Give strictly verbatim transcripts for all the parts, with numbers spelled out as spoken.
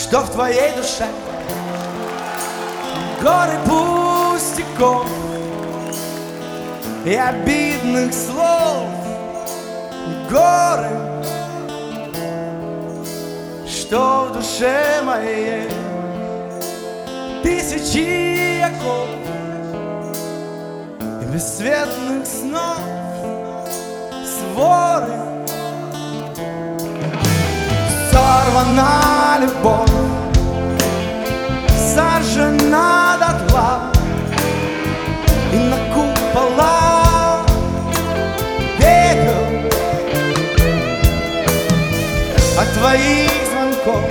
что в твоей душе горы пустяков и обидных слов, горы, что в душе моей тысячи оков и бесцветных снов, своры. Сорвана любовь, сожжена дотла, и на купола пепел от твоих звонков.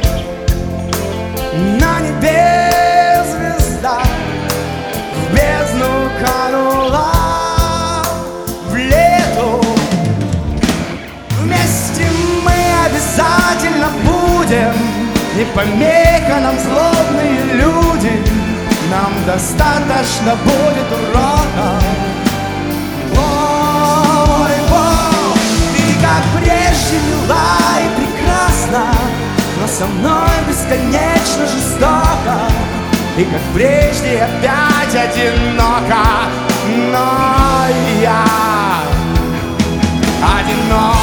На небе звезда в бездну канула, в лету. Вместе мы обязательно будем, не помеха нам злобные люди. Нам достаточно будет урока. Ой, ой, ты как прежде мила и прекрасна, но со мной бесконечно жестоко, и как прежде опять одиноко. Но я одинок.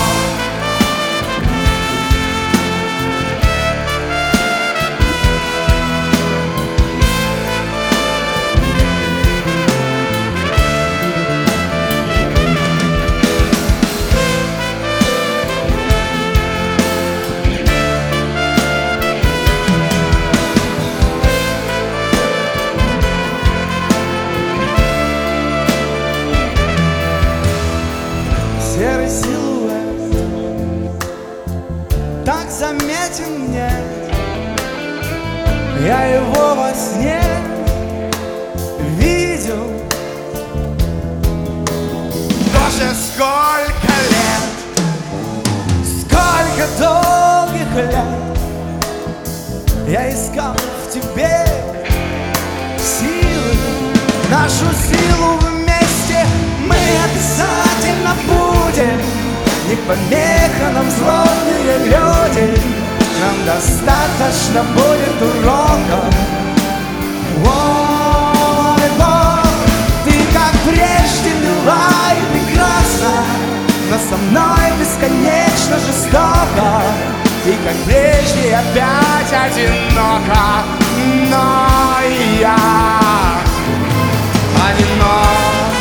Серый силуэт так заметен мне, я его во сне видел. Боже, сколько лет, сколько долгих лет я искал в тебе силы, нашу силу вместе мы обязательно будем, не помеха нам злобные люди. Нам достаточно будет урока. Ой, ой, ты как прежде мила и прекрасна, но со мной бесконечно жестоко, и как прежде опять одиноко. Но я одинок.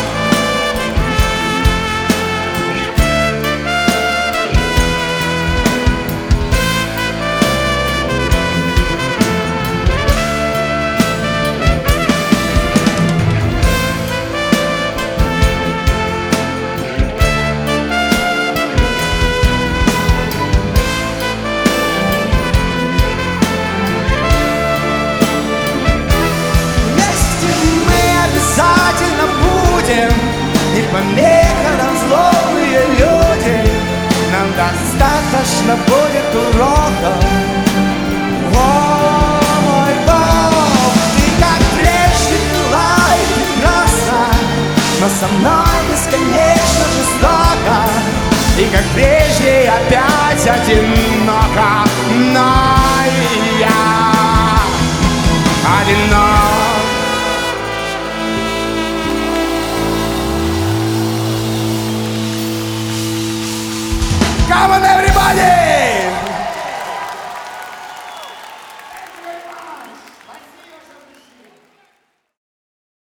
Не помеха нам злобные люди, нам достаточно будет урока. О, мой Бог, ты как прежде мила и прекрасна, но со мной бесконечно жестоко, и как прежде опять одиноко. Но я одинок. Come on, everybody!